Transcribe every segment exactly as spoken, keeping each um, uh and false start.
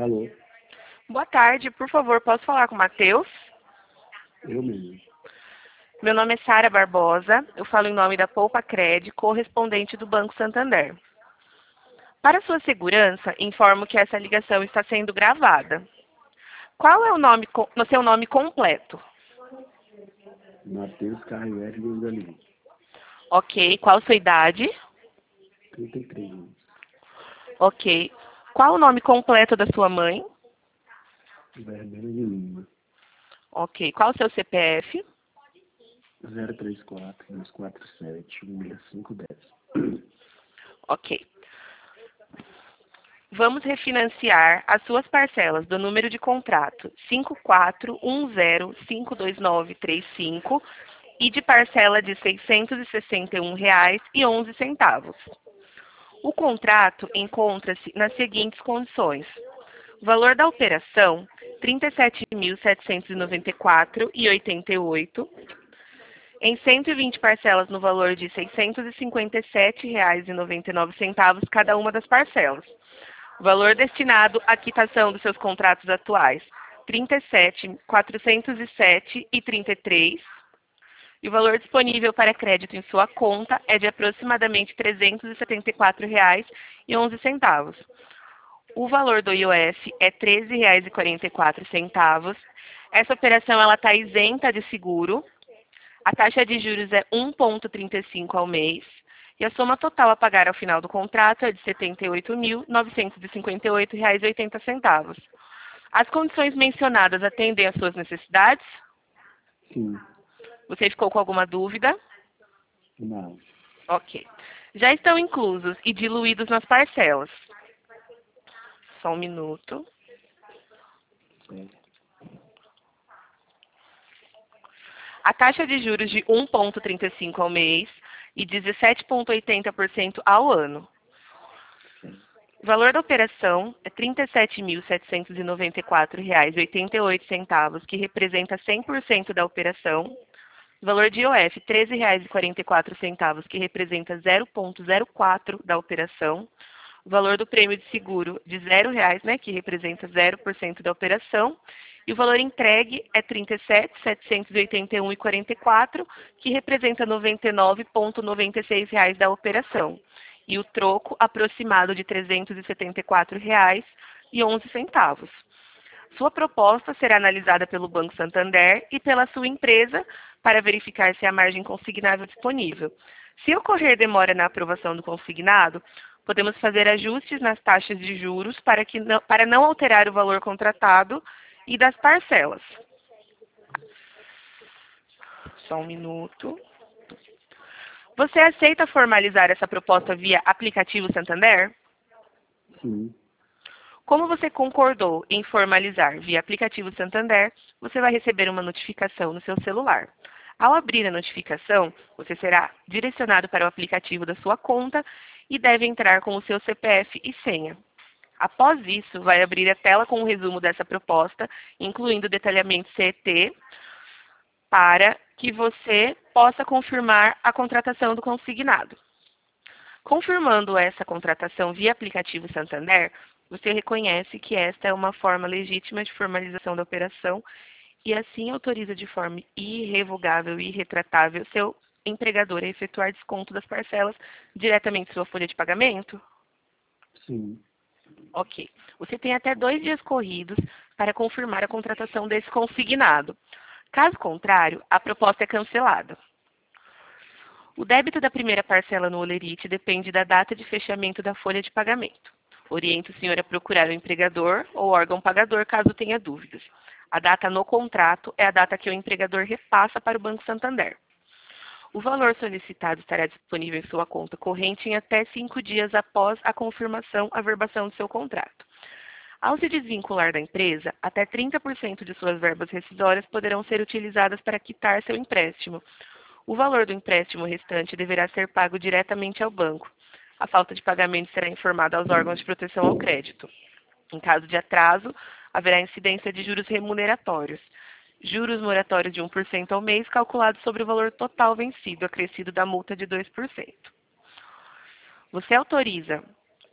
Alô, Boa tarde, por favor, posso falar com o Matheus? eu mesmo. Meu nome é Sara Barbosa, eu falo em nome da Poupa Cred, correspondente do Banco Santander. Para sua segurança, informo que essa ligação está sendo gravada. Qual é o nome, co- no seu nome completo? Matheus Caio Edgar Galinho, Ok. Qual sua idade? trinta e três anos. Ok. Qual o nome completo da sua mãe? Verbena de Lima, Ok. Qual o seu C P F? zero três quatro, dois quatro sete, um seis cinco um zero. Ok. Vamos refinanciar as suas parcelas do número de contrato cinco quatro um zero cinco dois nove três cinco e de parcela de seiscentos e sessenta e um reais e onze centavos. O contrato encontra-se nas seguintes condições: o valor da operação trinta e sete mil setecentos e noventa e quatro reais e oitenta e oito centavos, em cento e vinte parcelas no valor de seiscentos e cinquenta e sete reais e noventa e nove centavos cada uma das parcelas. O valor destinado à quitação dos seus contratos atuais, trinta e sete mil quatrocentos e sete reais e trinta e três centavos. E o valor disponível para crédito em sua conta é de aproximadamente trezentos e setenta e quatro reais e onze centavos. O valor do I O F é treze reais e quarenta e quatro centavos. Essa operação ela está isenta de seguro. A taxa de juros é um vírgula trinta e cinco ao mês. E a soma total a pagar ao final do contrato é de setenta e oito mil novecentos e cinquenta e oito reais e oitenta centavos. As condições mencionadas atendem às suas necessidades? Sim, Você ficou com alguma dúvida? não. Ok. Já estão inclusos e diluídos nas parcelas. Só um minuto. Certo. A taxa de juros de um vírgula trinta e cinco ao mês e dezessete vírgula oitenta por cento ao ano. O valor da operação é trinta e sete mil setecentos e noventa e quatro reais e oitenta e oito centavos, que representa cem por cento da operação. O valor de I O F, treze reais e quarenta e quatro centavos, que representa zero vírgula zero quatro da operação. O valor do prêmio de seguro de zero reais, né, que representa zero por cento da operação. E o valor entregue é trinta e sete mil setecentos e oitenta e um reais e quarenta e quatro centavos, que representa noventa e nove vírgula noventa e seis reais da operação. E o troco aproximado de trezentos e setenta e quatro reais e onze centavos. Sua proposta será analisada pelo Banco Santander e pela sua empresa para verificar se há margem consignável disponível. Se ocorrer demora na aprovação do consignado, podemos fazer ajustes nas taxas de juros para, que não, para não alterar o valor contratado e das parcelas. Só um minuto. Você aceita formalizar essa proposta via aplicativo Santander? Sim, Como você concordou em formalizar via aplicativo Santander, você vai receber uma notificação no seu celular. Ao abrir a notificação, você será direcionado para o aplicativo da sua conta e deve entrar com o seu C P F e senha. Após isso, vai abrir a tela com um resumo dessa proposta, incluindo o detalhamento C E T, para que você possa confirmar a contratação do consignado. Confirmando essa contratação via aplicativo Santander, você reconhece que esta é uma forma legítima de formalização da operação e assim autoriza de forma irrevogável e irretratável seu empregador a efetuar desconto das parcelas diretamente em sua folha de pagamento? sim. Ok. Você tem até dois dias corridos para confirmar a contratação desse consignado. Caso contrário, a proposta é cancelada. O débito da primeira parcela no Olerite depende da data de fechamento da folha de pagamento. Oriento o senhor a procurar o empregador ou órgão pagador caso tenha dúvidas. A data no contrato é a data que o empregador repassa para o Banco Santander. O valor solicitado estará disponível em sua conta corrente em até cinco dias após a confirmação, averbação do seu contrato. Ao se desvincular da empresa, até trinta por cento de suas verbas rescisórias poderão ser utilizadas para quitar seu empréstimo. O valor do empréstimo restante deverá ser pago diretamente ao banco. A falta de pagamento será informada aos órgãos de proteção ao crédito. Em caso de atraso, haverá incidência de juros remuneratórios. Juros moratórios de um por cento ao mês, calculados sobre o valor total vencido, acrescido da multa de dois por cento. Você autoriza a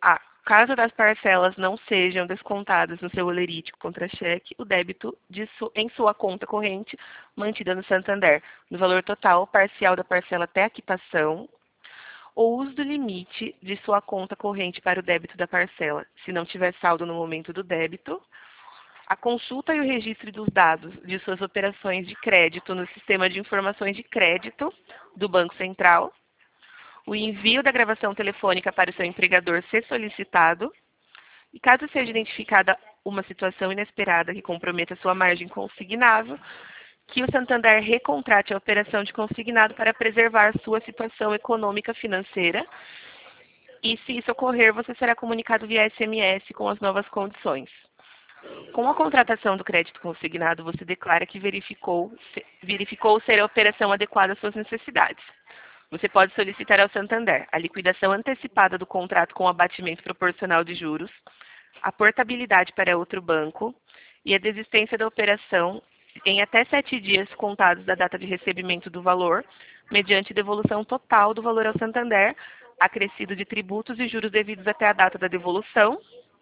Caso das parcelas não sejam descontadas no seu holerítico contra-cheque, o débito de su em sua conta corrente mantida no Santander, no valor total ou parcial da parcela até a quitação, ou uso do limite de sua conta corrente para o débito da parcela, se não tiver saldo no momento do débito, a consulta e o registro dos dados de suas operações de crédito no sistema de informações de crédito do Banco Central, o envio da gravação telefônica para o seu empregador ser solicitado, e caso seja identificada uma situação inesperada que comprometa sua margem consignável, que o Santander recontrate a operação de consignado para preservar sua situação econômica financeira, e se isso ocorrer, você será comunicado via S M S com as novas condições. Com a contratação do crédito consignado, você declara que verificou, verificou ser a operação adequada às suas necessidades. Você pode solicitar ao Santander a liquidação antecipada do contrato com abatimento proporcional de juros, a portabilidade para outro banco e a desistência da operação em até sete dias contados da data de recebimento do valor, mediante devolução total do valor ao Santander, acrescido de tributos e juros devidos até a data da devolução,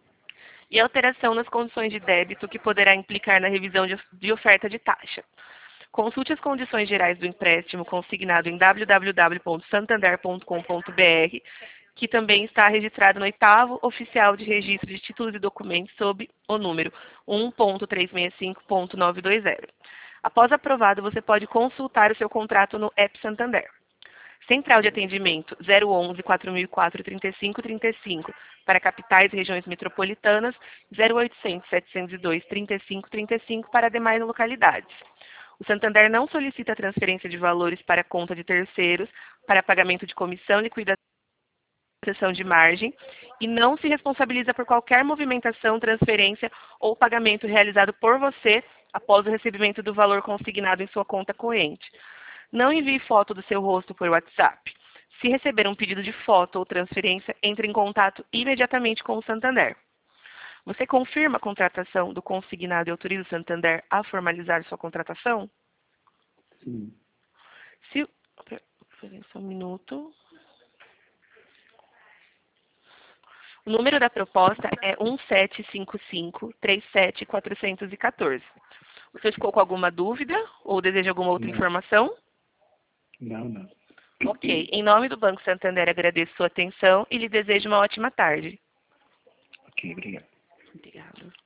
e alteração nas condições de débito que poderá implicar na revisão de oferta de taxa. Consulte as condições gerais do empréstimo consignado em w w w ponto santander ponto com ponto b r, que também está registrado no oitavo Oficial de Registro de Títulos e Documentos sob o número um ponto trezentos e sessenta e cinco ponto novecentos e vinte. Após aprovado, você pode consultar o seu contrato no App Santander. Central de Atendimento zero onze, quatro mil e quatro, trinta e cinco trinta e cinco para capitais e regiões metropolitanas, zero oitocentos, setecentos e dois, trinta e cinco trinta e cinco para demais localidades. O Santander não solicita transferência de valores para conta de terceiros, para pagamento de comissão, liquidação de margem, e não se responsabiliza por qualquer movimentação, transferência ou pagamento realizado por você após o recebimento do valor consignado em sua conta corrente. Não envie foto do seu rosto por WhatsApp. Se receber um pedido de foto ou transferência, entre em contato imediatamente com o Santander. Você confirma a contratação do consignado e autoriza o Santander a formalizar sua contratação? Sim. Se... Só um minuto. O número da proposta é um sete cinco cinco, três sete quatro um quatro. Você ficou com alguma dúvida ou deseja alguma outra Não. informação? Não, não. Ok. Em nome do Banco Santander, agradeço sua atenção e lhe desejo uma ótima tarde. Ok, obrigado. Obrigada.